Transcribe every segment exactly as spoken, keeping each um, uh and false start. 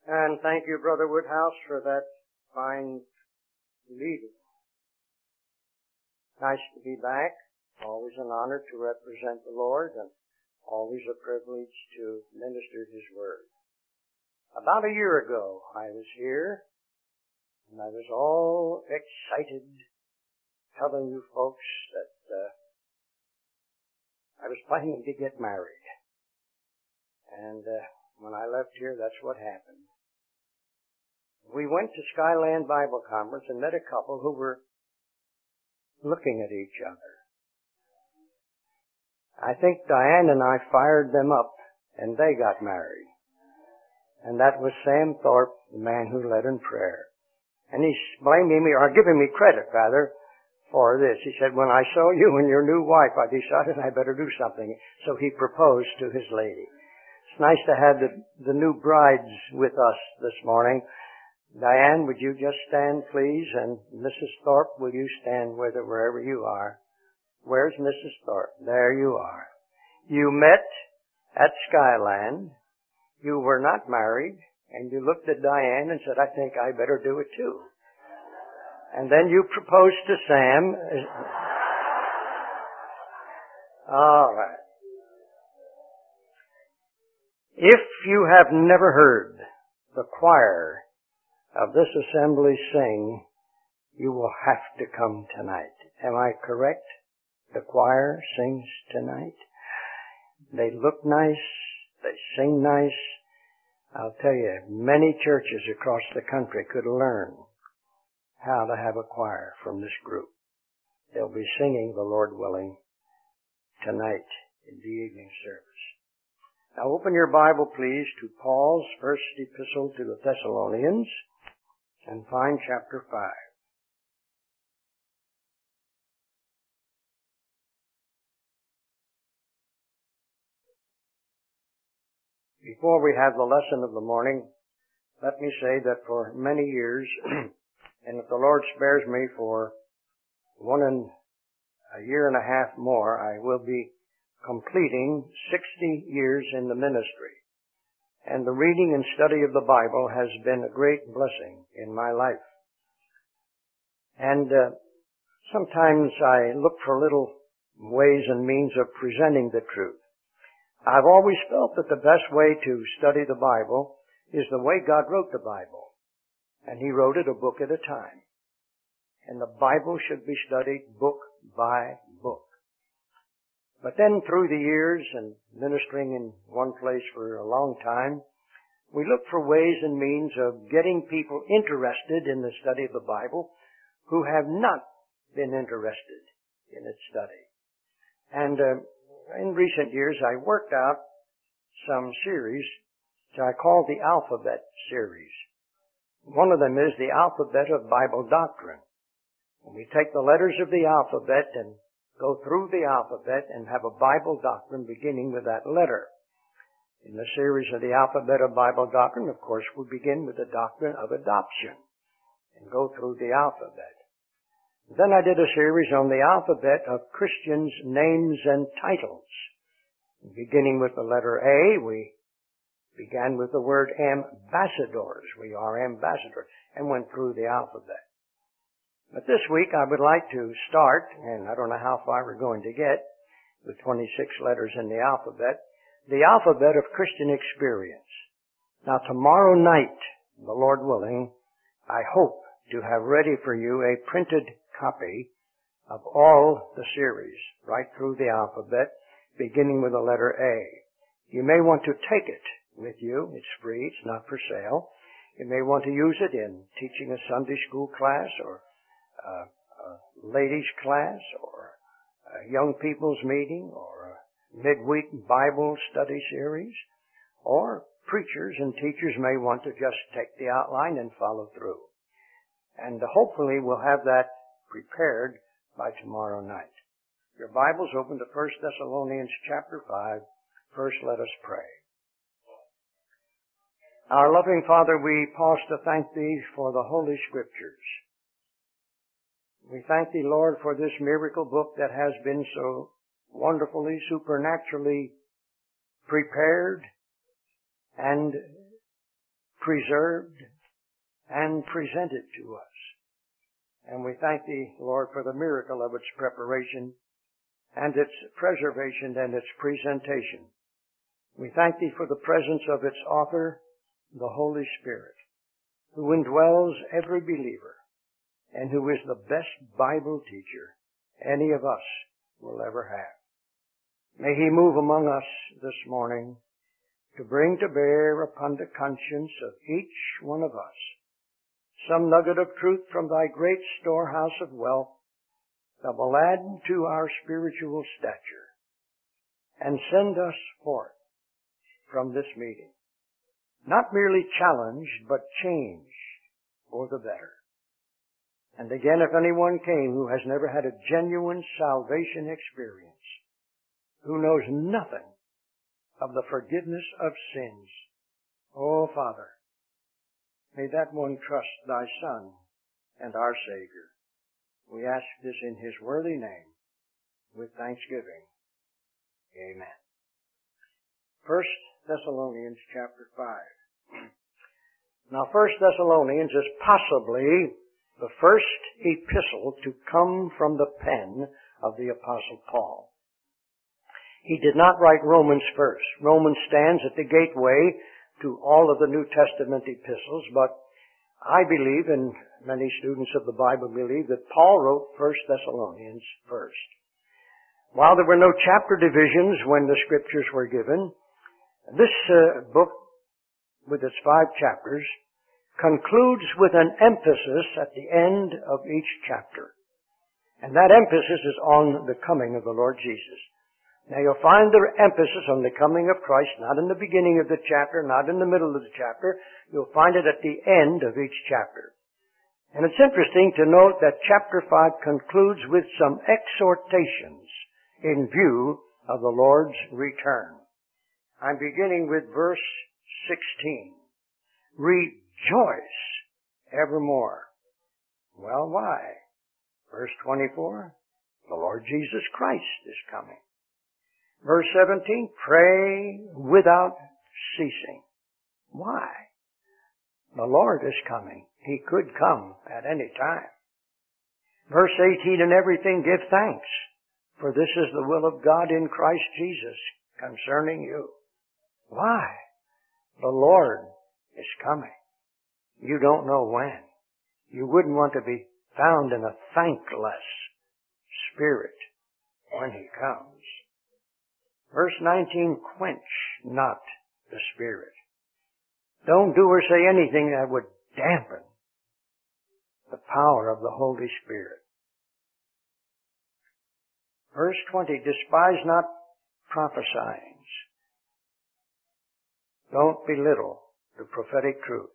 And thank you, Brother Woodhouse, for that fine leading. Nice to be back. Always an honor to represent the Lord, and always a privilege to minister His Word. About a year ago, I was here, and I was all excited telling you folks that uh, I was planning to get married. And uh, when I left here, that's what happened. We went to Skyland Bible Conference and met a couple who were looking at each other. I think Diane and I fired them up, and they got married. And that was Sam Thorpe, the man who led in prayer. And he's blaming me, or giving me credit, rather, for this. He said, when I saw you and your new wife, I decided I better do something. So he proposed to his lady. It's nice to have the, the new brides with us this morning. Diane, would you just stand, please? And Missus Thorpe, will you stand with her wherever you are? Where's Missus Thorpe? There you are. You met at Skyland. You were not married. And you looked at Diane and said, I think I better do it too. And then you proposed to Sam. All right. If you have never heard the choir of this assembly sing, you will have to come tonight. Am I correct? The choir sings tonight. They look nice. They sing nice. I'll tell you, many churches across the country could learn how to have a choir from this group. They'll be singing, the Lord willing, tonight in the evening service. Now open your Bible, please, to Paul's first epistle to the Thessalonians and find chapter five. Before we have the lesson of the morning, let me say that for many years, and if the Lord spares me for one and a year and a half more, I will be completing sixty years in the ministry. And the reading and study of the Bible has been a great blessing in my life. And uh, sometimes I look for little ways and means of presenting the truth. I've always felt that the best way to study the Bible is the way God wrote the Bible. And He wrote it a book at a time. And the Bible should be studied book by book. But then through the years and ministering in one place for a long time, we look for ways and means of getting people interested in the study of the Bible who have not been interested in its study. And uh, in recent years, I worked out some series which I call the Alphabet Series. One of them is the Alphabet of Bible Doctrine. And we take the letters of the alphabet and go through the alphabet and have a Bible doctrine beginning with that letter. In the series of the Alphabet of Bible Doctrine, of course, we begin with the doctrine of adoption and go through the alphabet. Then I did a series on the alphabet of Christians' names and titles. Beginning with the letter A, we began with the word ambassadors. We are ambassadors, and went through the alphabet. But this week I would like to start, and I don't know how far we're going to get, with twenty-six letters in the alphabet, the alphabet of Christian experience. Now tomorrow night, the Lord willing, I hope to have ready for you a printed copy of all the series, right through the alphabet, beginning with the letter A. You may want to take it with you. It's free. It's not for sale. You may want to use it in teaching a Sunday school class or Uh, a ladies' class or a young people's meeting or a midweek Bible study series, or preachers and teachers may want to just take the outline and follow through. And hopefully we'll have that prepared by tomorrow night. Your Bible's open to First Thessalonians chapter five. First, let us pray. Our loving Father, we pause to thank Thee for the Holy Scriptures. We thank Thee, Lord, for this miracle book that has been so wonderfully, supernaturally prepared and preserved, and presented to us. And we thank Thee, Lord, for the miracle of its preparation and its preservation and its presentation. We thank Thee for the presence of its author, the Holy Spirit, who indwells every believer and who is the best Bible teacher any of us will ever have. May He move among us this morning to bring to bear upon the conscience of each one of us some nugget of truth from Thy great storehouse of wealth that will add to our spiritual stature and send us forth from this meeting, not merely challenged, but changed for the better. And again, if anyone came who has never had a genuine salvation experience, who knows nothing of the forgiveness of sins, oh, Father, may that one trust Thy Son and our Savior. We ask this in His worthy name with thanksgiving. Amen. First Thessalonians chapter five. Now, First Thessalonians is possibly the first epistle to come from the pen of the Apostle Paul. He did not write Romans first. Romans stands at the gateway to all of the New Testament epistles, but I believe, and many students of the Bible believe, that Paul wrote First Thessalonians first. While there were no chapter divisions when the Scriptures were given, this uh, book, with its five chapters, concludes with an emphasis at the end of each chapter. And that emphasis is on the coming of the Lord Jesus. Now you'll find the emphasis on the coming of Christ, not in the beginning of the chapter, not in the middle of the chapter. You'll find it at the end of each chapter. And it's interesting to note that chapter five concludes with some exhortations in view of the Lord's return. I'm beginning with verse sixteen. Rejoice evermore. Well, why? Verse twenty-four. The Lord Jesus Christ is coming. Verse seventeen, pray without ceasing. Why? The Lord is coming. He could come at any time. Verse eighteen, in everything give thanks, for this is the will of God in Christ Jesus concerning you. Why? The Lord is coming. You don't know when. You wouldn't want to be found in a thankless spirit when He comes. Verse nineteen, quench not the Spirit. Don't do or say anything that would dampen the power of the Holy Spirit. Verse twenty, despise not prophesying. Don't belittle the prophetic truth.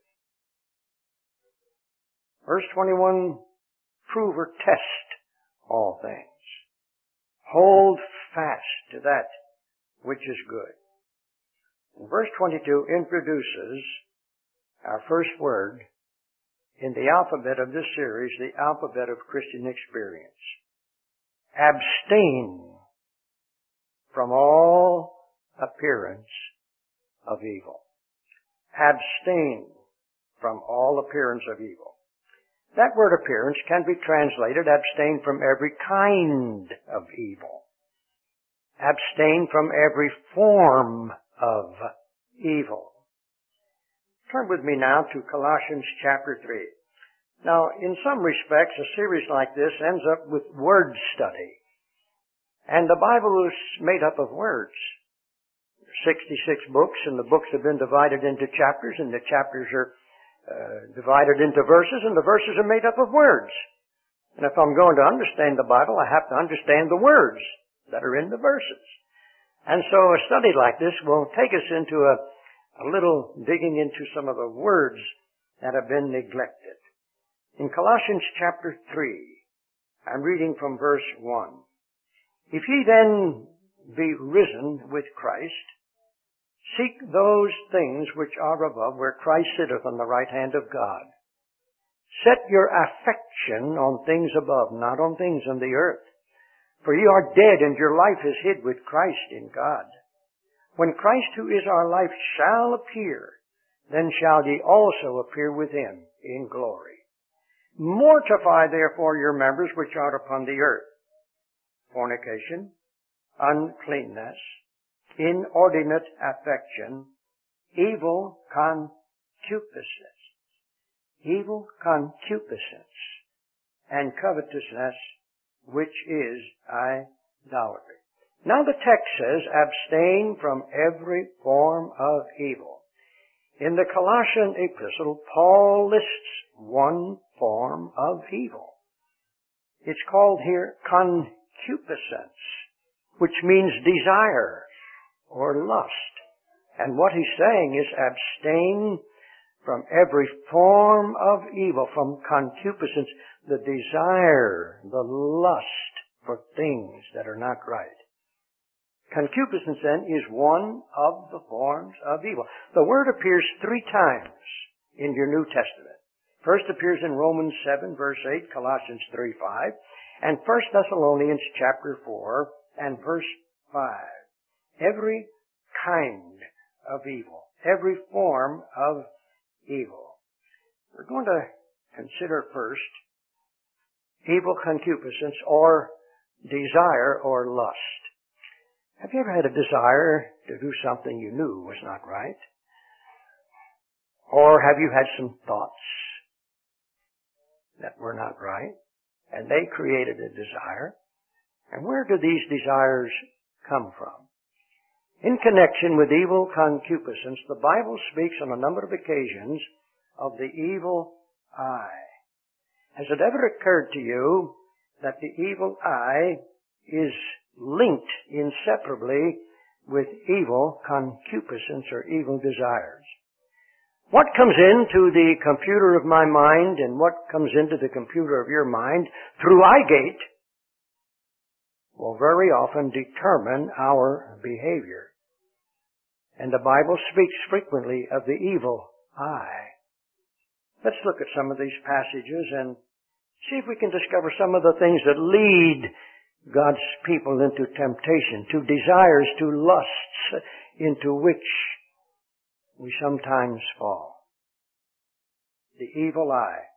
Verse twenty-one, prove or test all things. Hold fast to that which is good. And verse twenty-two introduces our first word in the alphabet of this series, the alphabet of Christian experience. Abstain from all appearance of evil. Abstain from all appearance of evil. That word appearance can be translated abstain from every kind of evil. Abstain from every form of evil. Turn with me now to Colossians chapter three. Now, in some respects, a series like this ends up with word study. And the Bible is made up of words. sixty-six books, and the books have been divided into chapters, and the chapters are uh, divided into verses, and the verses are made up of words. And if I'm going to understand the Bible, I have to understand the words that are in the verses. And so a study like this will take us into a, a little digging into some of the words that have been neglected. In Colossians chapter three, I'm reading from verse one. If ye then be risen with Christ, seek those things which are above, where Christ sitteth on the right hand of God. Set your affection on things above, not on things on the earth. For ye are dead, and your life is hid with Christ in God. When Christ, who is our life, shall appear, then shall ye also appear with him in glory. Mortify therefore your members which are upon the earth: fornication, uncleanness, inordinate affection, evil concupiscence, evil concupiscence, and covetousness, which is idolatry. Now the text says, abstain from every form of evil. In the Colossian epistle, Paul lists one form of evil. It's called here concupiscence, which means desire or lust. And what he's saying is abstain from every form of evil, from concupiscence, the desire, the lust for things that are not right. Concupiscence then is one of the forms of evil. The word appears three times in your New Testament. First appears in Romans seven verse eight, Colossians three five, and First Thessalonians chapter four and verse five. Every kind of evil, every form of evil. We're going to consider first evil concupiscence or desire or lust. Have you ever had a desire to do something you knew was not right? Or have you had some thoughts that were not right, and they created a desire? And where do these desires come from? In connection with evil concupiscence, the Bible speaks on a number of occasions of the evil eye. Has it ever occurred to you that the evil eye is linked inseparably with evil concupiscence or evil desires? What comes into the computer of my mind and what comes into the computer of your mind through eye gate will very often determine our behavior. And the Bible speaks frequently of the evil eye. Let's look at some of these passages and see if we can discover some of the things that lead God's people into temptation, to desires, to lusts, into which we sometimes fall. The evil eye.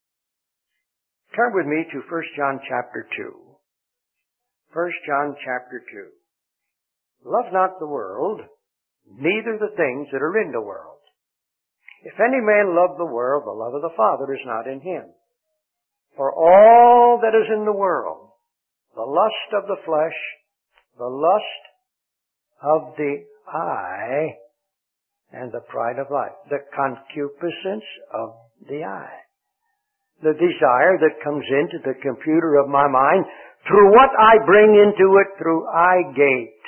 Turn with me to First John chapter two. First John chapter two. Love not the world, neither the things that are in the world. If any man love the world, the love of the Father is not in him. For all that is in the world, the lust of the flesh, the lust of the eye, and the pride of life, the concupiscence of the eye, the desire that comes into the computer of my mind through what I bring into it through eye gate.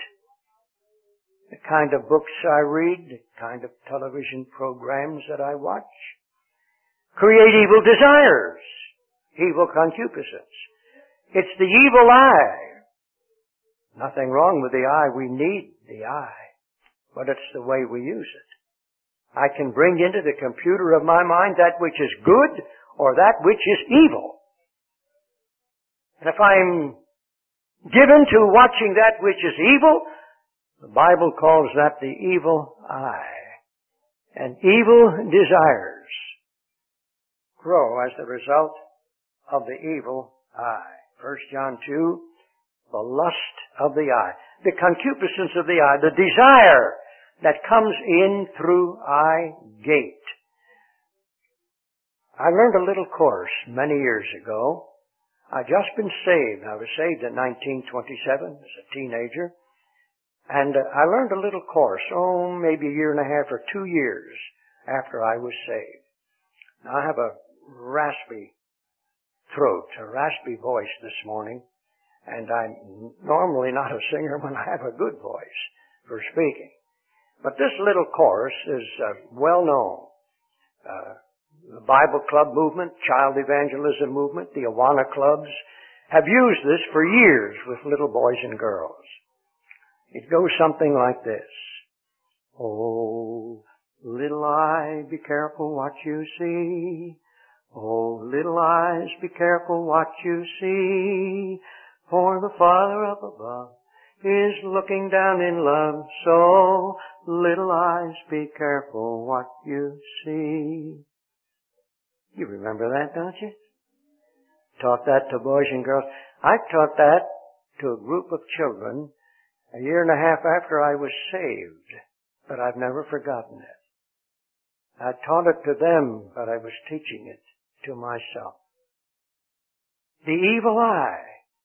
The kind of books I read, the kind of television programs that I watch, create evil desires, evil concupiscence. It's the evil eye. Nothing wrong with the eye. We need the eye. But it's the way we use it. I can bring into the computer of my mind that which is good or that which is evil. And if I'm given to watching that which is evil, the Bible calls that the evil eye. And evil desires grow as the result of the evil eye. First John two, the lust of the eye, the concupiscence of the eye, the desire that comes in through eye gate. I learned a little course many years ago. I'd just been saved. I was saved in nineteen twenty-seven as a teenager. And uh, I learned a little course, oh, maybe a year and a half or two years after I was saved. Now, I have a raspy throat, a raspy voice this morning, and I'm normally not a singer when I have a good voice for speaking. But this little course is uh, well known. Uh, the Bible Club movement, Child Evangelism movement, the Awana clubs have used this for years with little boys and girls. It goes something like this. Oh, little eye, be careful what you see. Oh, little eyes, be careful what you see. For the Father up above is looking down in love. So little eyes, be careful what you see. You remember that, don't you? Taught that to boys and girls. I taught that to a group of children a year and a half after I was saved, but I've never forgotten it. I taught it to them, but I was teaching it to myself. The evil eye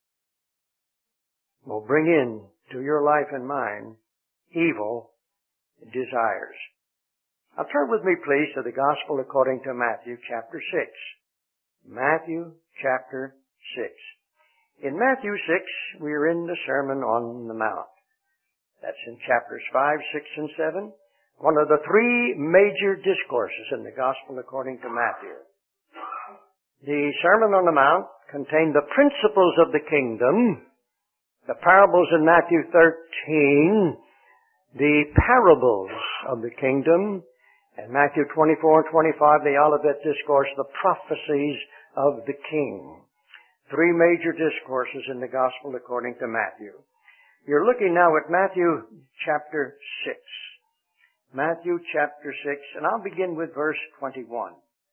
will bring in to your life and mine evil desires. Now turn with me, please, to the Gospel according to Matthew chapter six. Matthew chapter six. In Matthew six, we are in the Sermon on the Mount. That's in chapters five, six, and seven. One of the three major discourses in the Gospel according to Matthew. The Sermon on the Mount contained the principles of the kingdom, the parables in Matthew thirteen, the parables of the kingdom, and Matthew twenty-four and twenty-five, the Olivet Discourse, the prophecies of the King. Three major discourses in the Gospel according to Matthew. You're looking now at Matthew chapter six. Matthew chapter six, and I'll begin with verse twenty-one.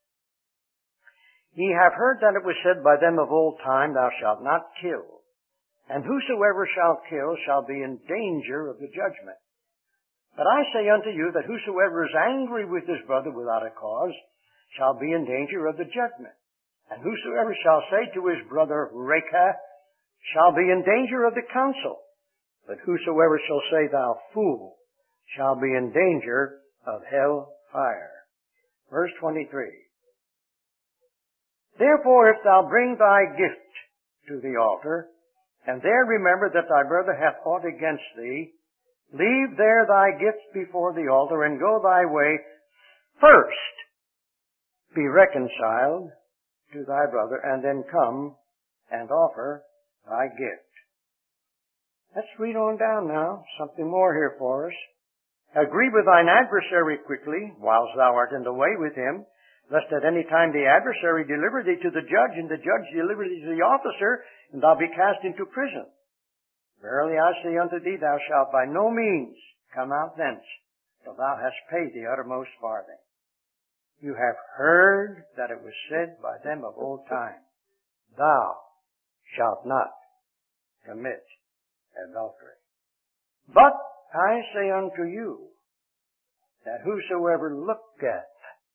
Ye have heard that it was said by them of old time, Thou shalt not kill. And whosoever shall kill shall be in danger of the judgment. But I say unto you that whosoever is angry with his brother without a cause shall be in danger of the judgment. And whosoever shall say to his brother, Raca, shall be in danger of the council. But whosoever shall say, Thou fool, shall be in danger of hell fire. Verse twenty-three. Therefore, if thou bring thy gift to the altar, and there remember that thy brother hath aught against thee, leave there thy gift before the altar, and go thy way. First, be reconciled to thy brother, and then come and offer thy gift. Let's read on down now. Something more here for us. Agree with thine adversary quickly, whilst thou art in the way with him, lest at any time the adversary deliver thee to the judge, and the judge deliver thee to the officer, and thou be cast into prison. Verily I say unto thee, thou shalt by no means come out thence, till thou hast paid the uttermost farthing. You have heard that it was said by them of old time, Thou shalt not commit adultery. But I say unto you, that whosoever looketh,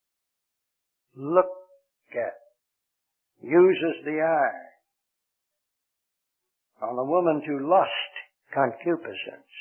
looketh, uses the eye on a woman to lust, concupiscence,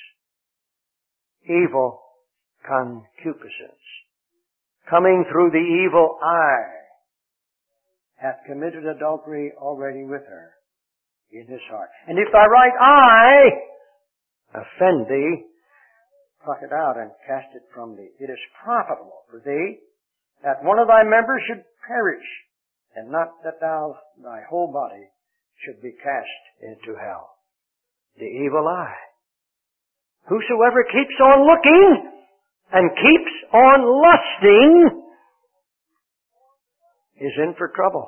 evil concupiscence, coming through the evil eye, hath committed adultery already with her in his heart. And if thy right eye offend thee, pluck it out and cast it from thee. It is profitable for thee that one of thy members should perish, and not that thou, thy whole body, should be cast into hell. The evil eye. Whosoever keeps on looking and keeps on lusting is in for trouble.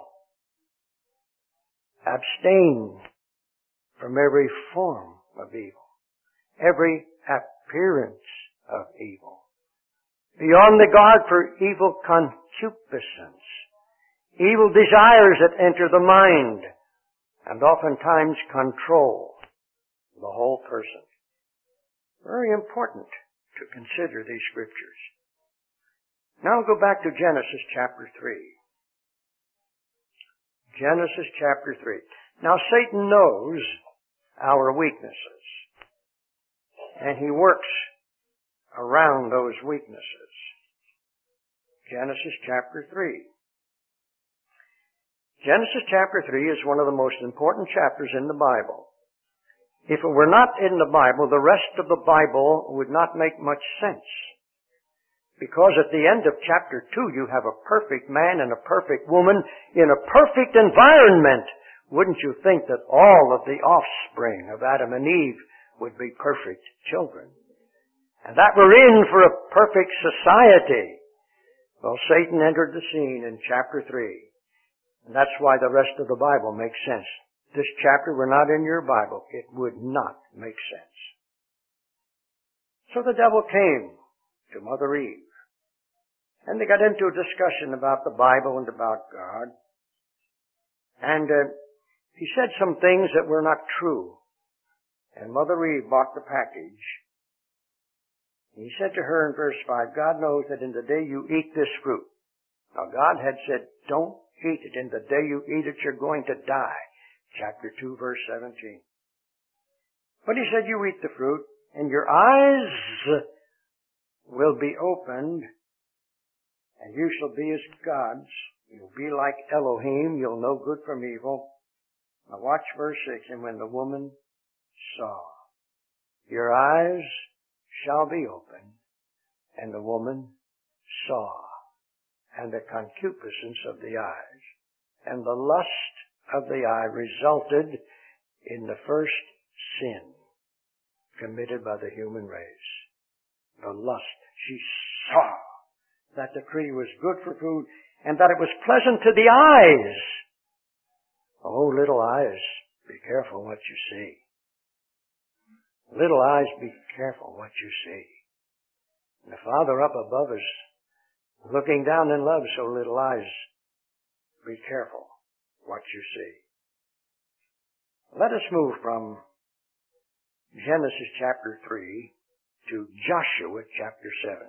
Abstain from every form of evil, every appearance of evil. Be on the guard for evil concupiscence, evil desires that enter the mind, and oftentimes control the whole person. Very important to consider these scriptures. Now go back to Genesis chapter three. Genesis chapter three. Now Satan knows our weaknesses, and he works around those weaknesses. Genesis chapter three. Genesis chapter three is one of the most important chapters in the Bible. If it were not in the Bible, the rest of the Bible would not make much sense. Because at the end of chapter two, you have a perfect man and a perfect woman in a perfect environment. Wouldn't you think that all of the offspring of Adam and Eve would be perfect children? And that we're in for a perfect society. Well, Satan entered the scene in chapter three. And that's why the rest of the Bible makes sense. This chapter were not in your Bible, it would not make sense. So the devil came to Mother Eve. And they got into a discussion about the Bible and about God. And uh, he said some things that were not true. And Mother Eve bought the package. He said to her in verse five, God knows that in the day you eat this fruit. Now God had said, don't eat it. In the day you eat it, you're going to die. Chapter two, verse seventeen. But he said, you eat the fruit, and your eyes will be opened, and you shall be as gods. You'll be like Elohim. You'll know good from evil. Now watch verse six. And when the woman saw, your eyes shall be opened, and the woman saw, and the concupiscence of the eyes, and the lust of the eye resulted in the first sin committed by the human race. The lust. She saw that the tree was good for food, and that it was pleasant to the eyes. Oh, little eyes, be careful what you see. Little eyes, be careful what you see. And the Father up above is looking down in love, so little eyes, be careful what you see. Let us move from Genesis chapter three to Joshua chapter seven.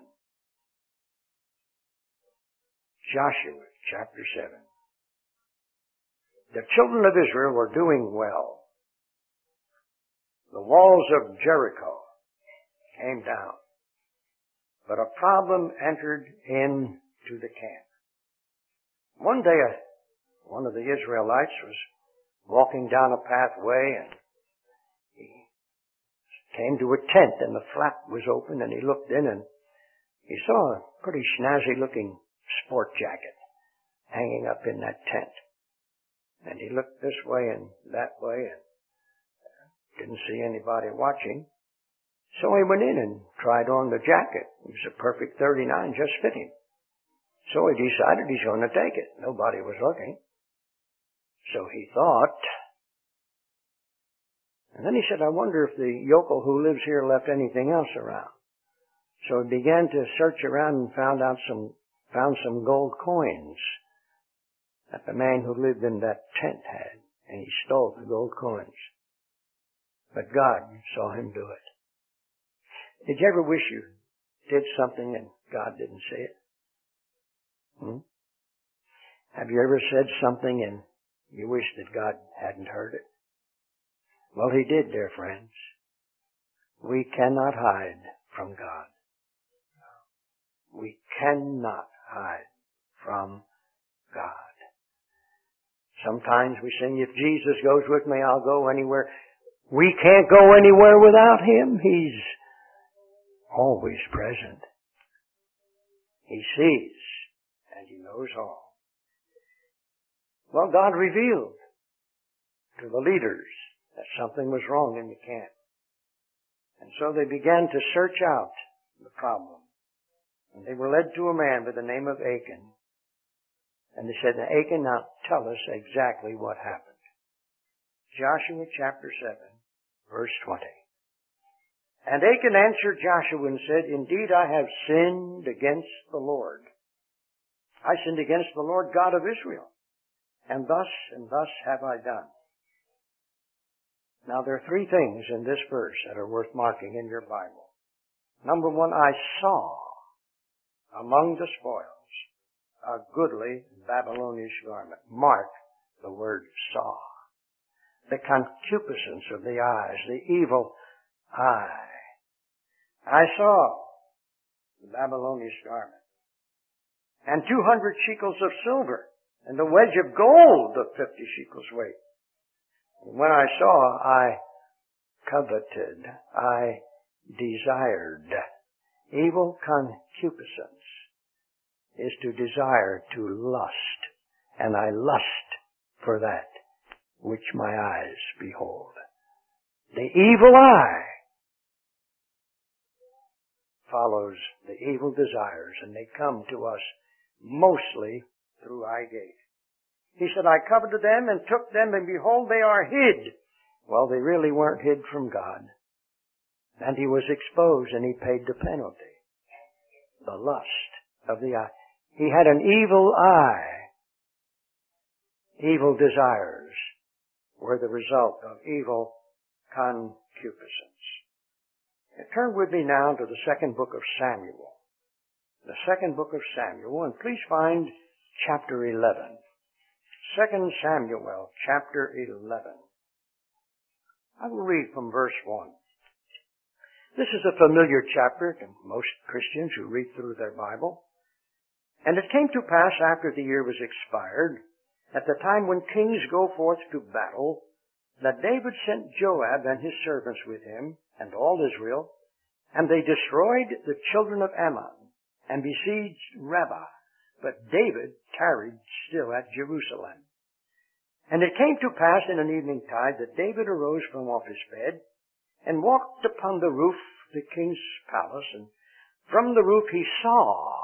Joshua chapter seven. The children of Israel were doing well. The walls of Jericho came down, but a problem entered into the camp. One day, one of the Israelites was walking down a pathway, and he came to a tent, and the flap was open, and he looked in, and he saw a pretty snazzy-looking sport jacket hanging up in that tent. And he looked this way and that way, and didn't see anybody watching. So he went in and tried on the jacket. It was a perfect thirty-nine, just fit him. So he decided he's going to take it. Nobody was looking. So he thought. And then he said, I wonder if the yokel who lives here left anything else around. So he began to search around and found out some, found some gold coins that the man who lived in that tent had. And he stole the gold coins. But God saw him do it. Did you ever wish you did something and God didn't see it? Hmm? Have you ever said something and you wish that God hadn't heard it? Well, he did, dear friends. We cannot hide from God. We cannot hide from God. Sometimes we sing, if Jesus goes with me, I'll go anywhere. We can't go anywhere without Him. He's always present. He sees and He knows all. Well, God revealed to the leaders that something was wrong in the camp. And so they began to search out the problem. And they were led to a man by the name of Achan. And they said, Achan, now tell us exactly what happened. Joshua chapter seven, verse twenty. And Achan answered Joshua and said, Indeed, I have sinned against the Lord. I sinned against the Lord God of Israel. And thus and thus have I done. Now, there are three things in this verse that are worth marking in your Bible. Number one, I saw among the spoils a goodly Babylonish garment. Mark the word saw. The concupiscence of the eyes, the evil eye. I saw the Babylonish garment, and two hundred shekels of silver, and a wedge of gold of fifty shekels weight. And when I saw, I coveted, I desired. Evil concupiscence is to desire, to lust, and I lust for that which my eyes behold. The evil eye follows the evil desires, and they come to us mostly through eye gate. He said, I coveted them and took them, and behold, they are hid. Well, they really weren't hid from God. And he was exposed, and he paid the penalty. the lust of the eye. He had an evil eye. Evil desires were the result of evil concupiscence. Now, turn with me now to the second book of Samuel. The second book of Samuel, and please find chapter eleven. Second Samuel, chapter eleven. I will read from verse one. This is a familiar chapter to most Christians who read through their Bible. And it came to pass after the year was expired, at the time when kings go forth to battle, that David sent Joab and his servants with him, and all Israel, and they destroyed the children of Ammon, and besieged Rabbah. But David tarried still at Jerusalem. And it came to pass in an evening tide that David arose from off his bed, and walked upon the roof of the king's palace, and from the roof he saw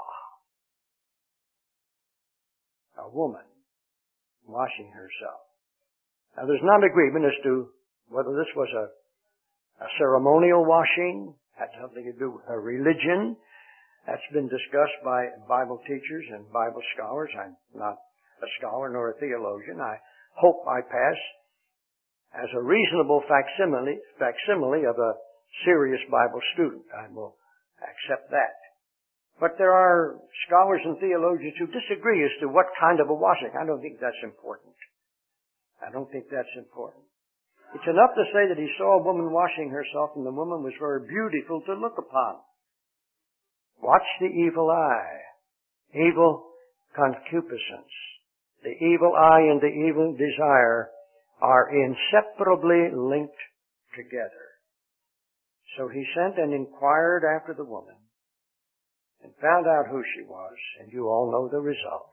a woman washing herself. Now there's not agreement as to whether this was a, a ceremonial washing, had something to do with her religion. That's been discussed by Bible teachers and Bible scholars. I'm not a scholar nor a theologian. I hope I pass as a reasonable facsimile, facsimile of a serious Bible student. I will accept that. But there are scholars and theologians who disagree as to what kind of a washing. I don't think that's important. I don't think that's important. It's enough to say that he saw a woman washing herself, and the woman was very beautiful to look upon. Watch the evil eye. Evil concupiscence. The evil eye and the evil desire are inseparably linked together. So he sent and inquired after the woman and found out who she was, and you all know the result.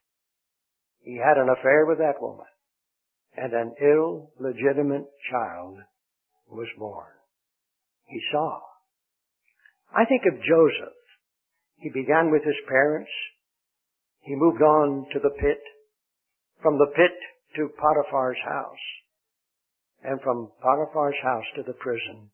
He had an affair with that woman, and an illegitimate child was born. He saw. I think of Joseph. He began with his parents. He moved on to the pit. From the pit to Potiphar's house, and from Potiphar's house to the prison.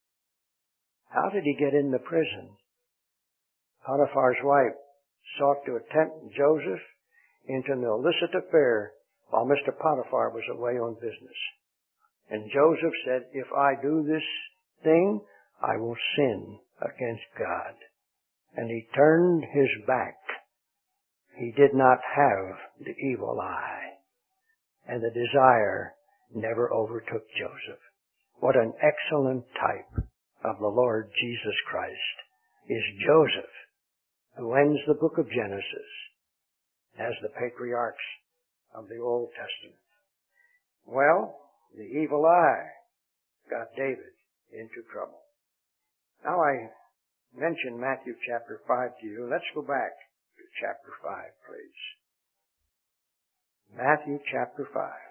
How did he get in the prison? Potiphar's wife sought to tempt Joseph into an illicit affair while Mister Potiphar was away on business. And Joseph said, if I do this thing, I will sin against God. And he turned his back. He did not have the evil eye. And the desire never overtook Joseph. What an excellent type of the Lord Jesus Christ is Joseph, who ends the book of Genesis as the patriarchs of the Old Testament. Well, the evil eye got David into trouble. Now I mentioned Matthew chapter five to you. Let's go back to chapter five, please. Matthew chapter five.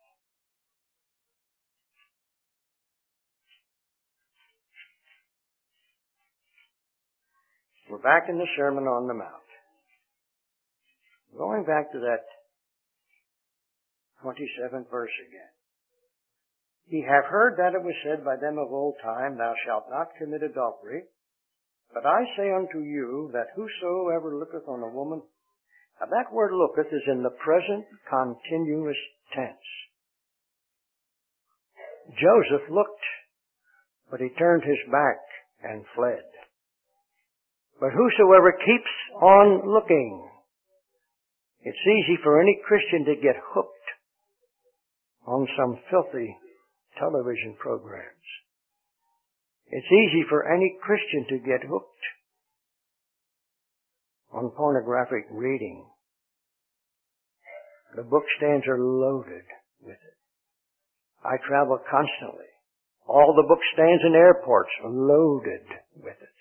We're back in the Sermon on the Mount. Going back to that twenty-seventh verse again. Ye have heard that it was said by them of old time, Thou shalt not commit adultery. But I say unto you that whosoever looketh on a woman, now that word looketh is in the present continuous tense. Joseph looked, but he turned his back and fled. But whosoever keeps on looking, it's easy for any Christian to get hooked on some filthy television programs. It's easy for any Christian to get hooked on pornographic reading. The bookstands are loaded with it. I travel constantly. All the bookstands in airports are loaded with it.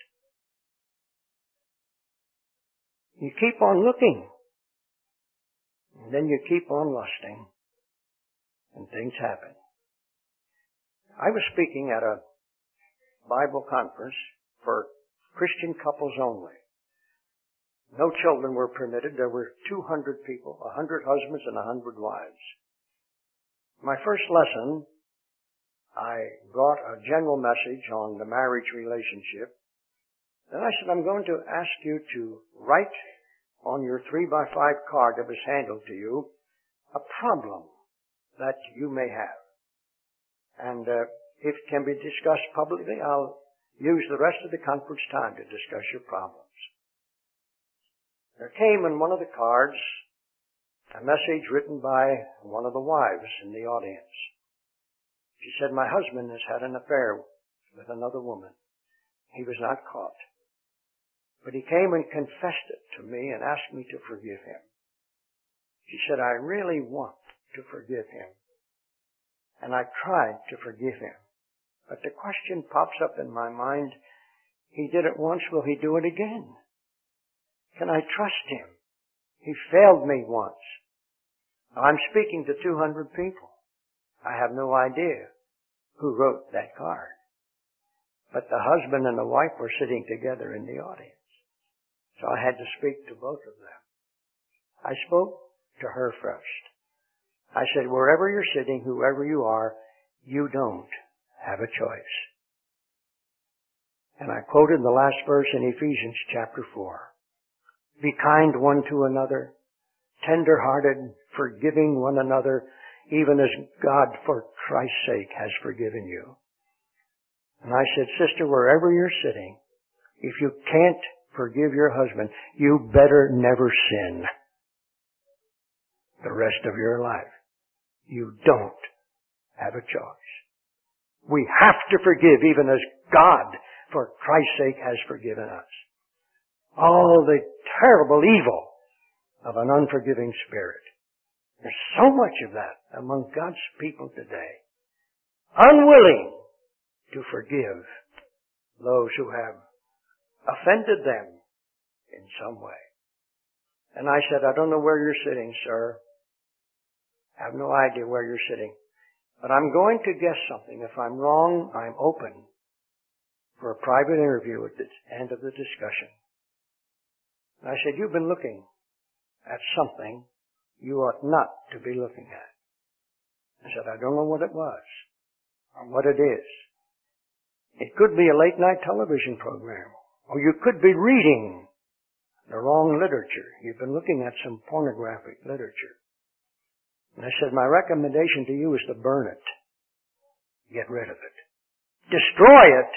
You keep on looking, and then you keep on lusting, and things happen. I was speaking at a Bible conference for Christian couples only. No children were permitted. There were two hundred people, a hundred husbands and a hundred wives. My first lesson, I brought a general message on the marriage relationship Then I said, I'm going to ask you to write on your three by five card that was handled to you a problem that you may have. And uh, if it can be discussed publicly, I'll use the rest of the conference time to discuss your problems. There came in one of the cards a message written by one of the wives in the audience. She said, my husband has had an affair with another woman. He was not caught. But he came and confessed it to me and asked me to forgive him. She said, I really want to forgive him. And I tried to forgive him. But the question pops up in my mind, he did it once, will he do it again? Can I trust him? He failed me once. I'm speaking to two hundred people. I have no idea who wrote that card. But the husband and the wife were sitting together in the audience. So I had to speak to both of them. I spoke to her first. I said, wherever you're sitting, whoever you are, you don't have a choice. And I quoted the last verse in Ephesians chapter four. Be kind one to another, tender-hearted, forgiving one another, even as God, for Christ's sake, has forgiven you. And I said, sister, wherever you're sitting, if you can't forgive your husband, you better never sin the rest of your life. You don't have a choice. We have to forgive even as God, for Christ's sake, has forgiven us. All the terrible evil of an unforgiving spirit. There's so much of that among God's people today. Unwilling to forgive those who have offended them in some way. And I said, I don't know where you're sitting, sir. I have no idea where you're sitting. But I'm going to guess something. If I'm wrong, I'm open for a private interview at the end of the discussion. And I said, you've been looking at something you ought not to be looking at. I said, I don't know what it was or what it is. It could be a late night television program, or you could be reading the wrong literature. You've been looking at some pornographic literature. And I said, my recommendation to you is to burn it. Get rid of it. Destroy it.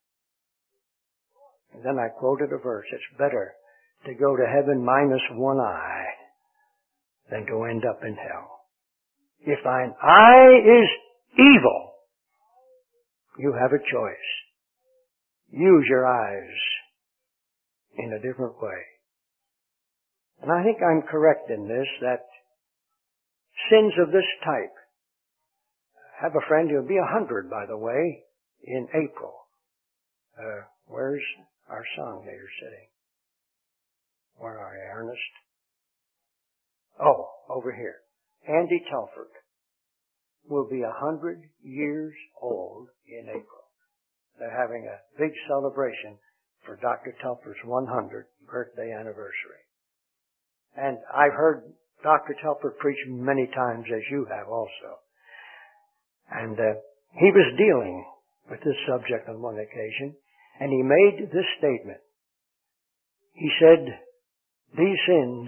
And then I quoted a verse. It's better to go to heaven minus one eye than to end up in hell. If thine eye is evil, you have a choice. Use your eyes in a different way. And I think I'm correct in this, that sins of this type. I have a friend who'll be a hundred, by the way, in April. Uh, where's our song leader sitting? Where are you, Ernest? Oh, over here. Andy Telford will be a hundred years old in April. They're having a big celebration for Doctor Telford's one hundredth birthday anniversary. And I've heard Doctor Telford preach many times, as you have also. And uh, he was dealing with this subject on one occasion, and he made this statement. He said, these sins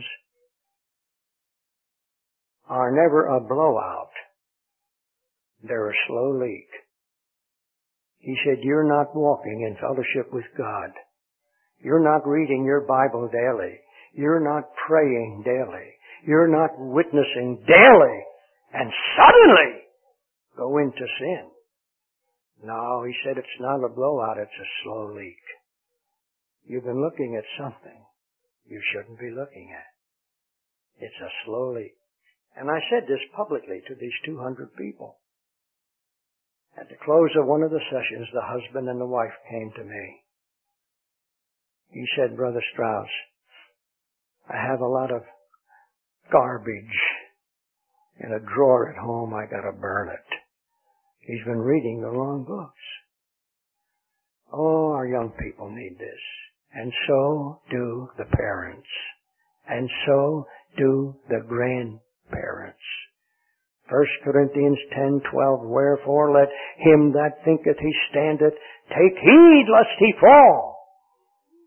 are never a blowout. They're a slow leak. He said, you're not walking in fellowship with God. You're not reading your Bible daily. You're not praying daily. You're not witnessing daily. And suddenly go into sin. No, he said, it's not a blowout, it's a slow leak. You've been looking at something you shouldn't be looking at. It's a slow leak. And I said this publicly to these two hundred people. At the close of one of the sessions, the husband and the wife came to me. He said, Brother Strauss, I have a lot of garbage in a drawer at home. I gotta burn it. He's been reading the wrong books. Oh, our young people need this. And so do the parents. And so do the grandparents. First Corinthians ten twelve, wherefore let him that thinketh he standeth take heed lest he fall.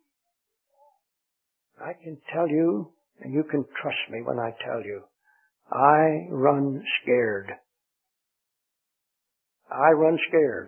I can tell you, and you can trust me when I tell you, I run scared. I run scared.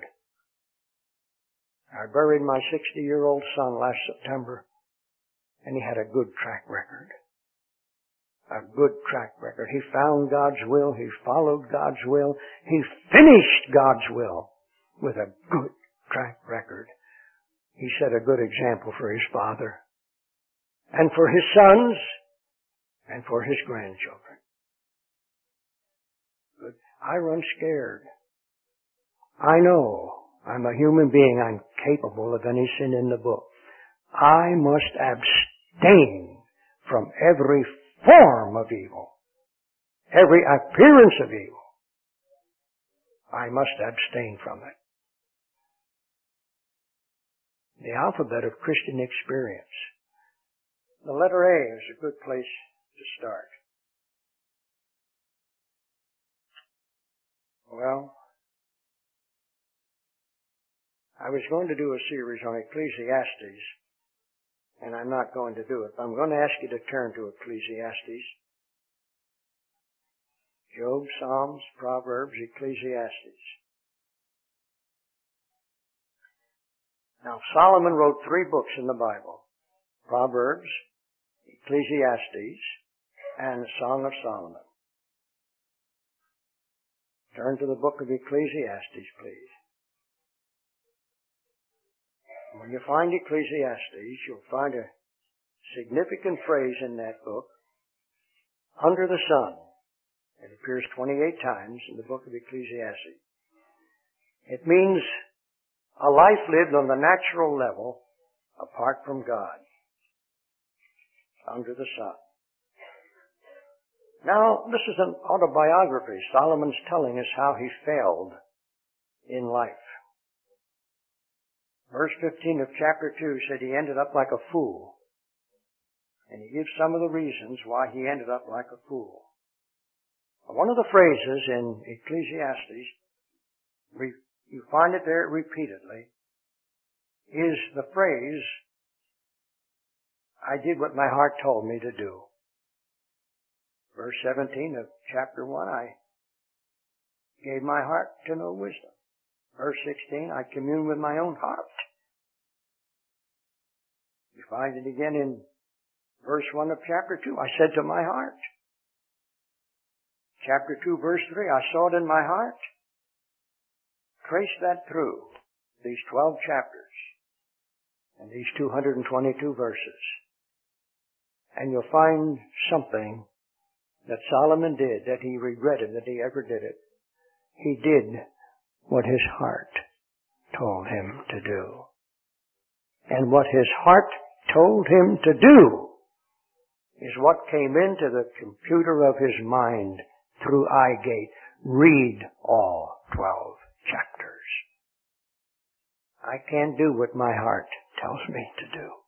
I buried my sixty-year-old son last September, and he had a good track record. A good track record. He found God's will. He followed God's will. He finished God's will with a good track record. He set a good example for his father and for his sons and for his grandchildren. Good. I run scared. I know I'm a human being. I'm capable of any sin in the book. I must abstain from every form of evil, every appearance of evil. I must abstain from it. The alphabet of Christian experience. The letter A is a good place to start. Well, I was going to do a series on Ecclesiastes, and I'm not going to do it. I'm going to ask you to turn to Ecclesiastes. Job, Psalms, Proverbs, Ecclesiastes. Now, Solomon wrote three books in the Bible. Proverbs, Ecclesiastes, and the Song of Solomon. Turn to the book of Ecclesiastes, please. When you find Ecclesiastes, you'll find a significant phrase in that book, under the sun. It appears twenty-eight times in the book of Ecclesiastes. It means a life lived on the natural level apart from God. Under the sun. Now, this is an autobiography. Solomon's telling us how he failed in life. Verse fifteen of chapter two said he ended up like a fool. And he gives some of the reasons why he ended up like a fool. One of the phrases in Ecclesiastes, you find it there repeatedly, is the phrase, I did what my heart told me to do. Verse seventeen of chapter one, I gave my heart to know wisdom. Verse sixteen, I communed with my own heart. You find it again in verse one of chapter two. I said to my heart. Chapter two, verse three, I saw it in my heart. Trace that through these twelve chapters and these two hundred twenty-two verses. And you'll find something that Solomon did, that he regretted that he ever did it. He did what his heart told him to do. And what his heart told him to do is what came into the computer of his mind through eye gate. Read all twelve chapters. I can't do what my heart tells me to do.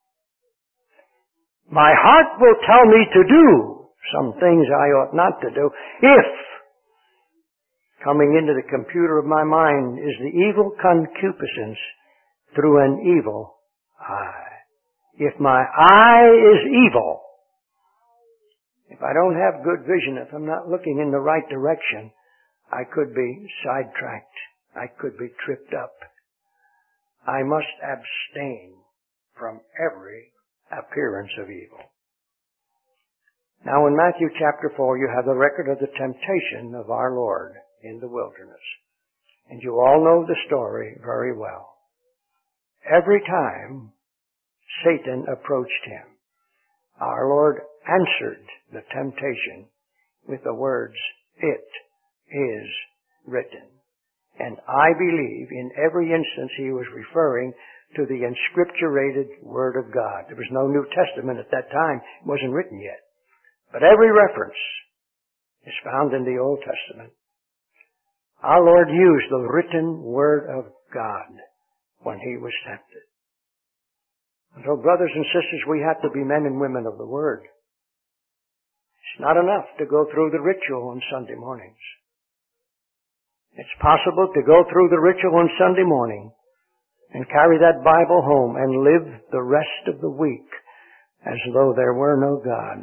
My heart will tell me to do some things I ought not to do if coming into the computer of my mind is the evil concupiscence through an evil eye. If my eye is evil, if I don't have good vision, if I'm not looking in the right direction, I could be sidetracked. I could be tripped up. I must abstain from every appearance of evil. Now in Matthew chapter four, you have the record of the temptation of our Lord in the wilderness. And you all know the story very well. Every time Satan approached him, our Lord answered the temptation with the words, it is written. And I believe in every instance he was referring to the inscripturated Word of God. There was no New Testament at that time. It wasn't written yet. But every reference is found in the Old Testament. Our Lord used the written Word of God when he was tempted. And so, brothers and sisters, we have to be men and women of the Word. It's not enough to go through the ritual on Sunday mornings. It's possible to go through the ritual on Sunday morning and carry that Bible home and live the rest of the week as though there were no God.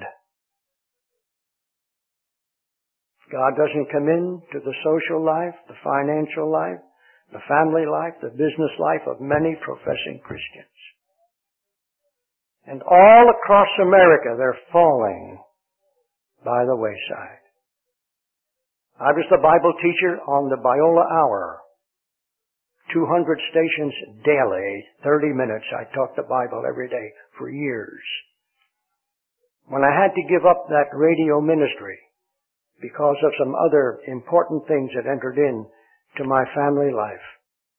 God doesn't come into the social life, the financial life, the family life, the business life of many professing Christians. And all across America, they're falling by the wayside. I was the Bible teacher on the Biola Hour. two hundred stations daily, thirty minutes. I taught the Bible every day for years. When I had to give up that radio ministry because of some other important things that entered in to my family life,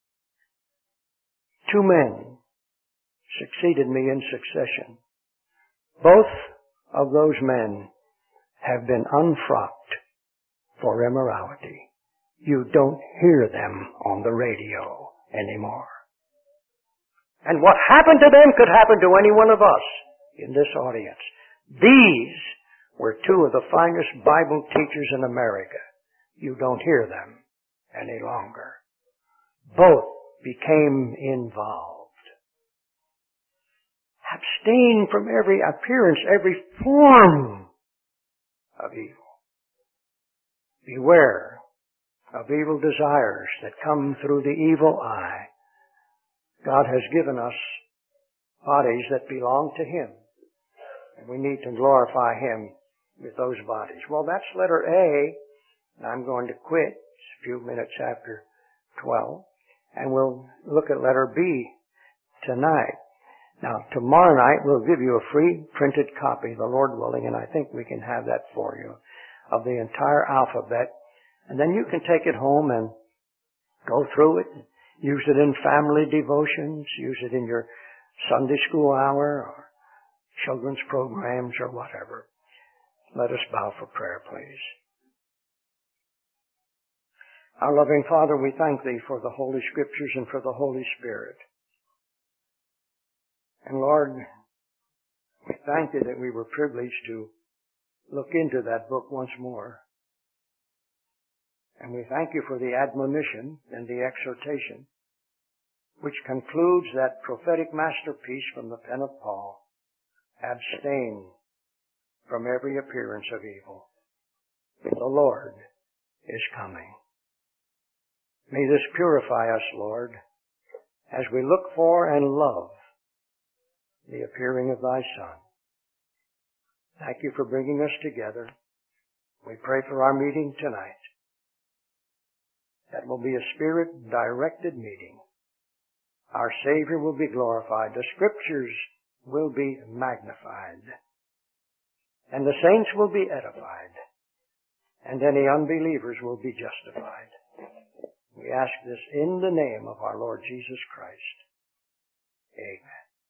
two men succeeded me in succession. Both of those men have been unfrocked for immorality. You don't hear them on the radio anymore. And what happened to them could happen to any one of us in this audience. These were two of the finest Bible teachers in America. You don't hear them any longer. Both became involved. Abstain from every appearance, every form of evil. Beware of evil desires that come through the evil eye. God has given us bodies that belong to Him, and we need to glorify Him with those bodies. Well, that's letter A, and I'm going to quit. It's a few minutes after twelve, and we'll look at letter B tonight. Now, tomorrow night we'll give you a free printed copy, the Lord willing, and I think we can have that for you, of the entire alphabet. And then you can take it home and go through it, use it in family devotions, use it in your Sunday school hour or children's programs or whatever. Let us bow for prayer, please. Our loving Father, we thank Thee for the Holy Scriptures and for the Holy Spirit. And Lord, we thank Thee that we were privileged to look into that book once more. And we thank You for the admonition and the exhortation, which concludes that prophetic masterpiece from the pen of Paul: abstain from every appearance of evil. The Lord is coming. May this purify us, Lord, as we look for and love the appearing of Thy Son. Thank You for bringing us together. We pray for our meeting tonight. That will be a Spirit-directed meeting. Our Savior will be glorified. The Scriptures will be magnified. And the saints will be edified. And any unbelievers will be justified. We ask this in the name of our Lord Jesus Christ. Amen.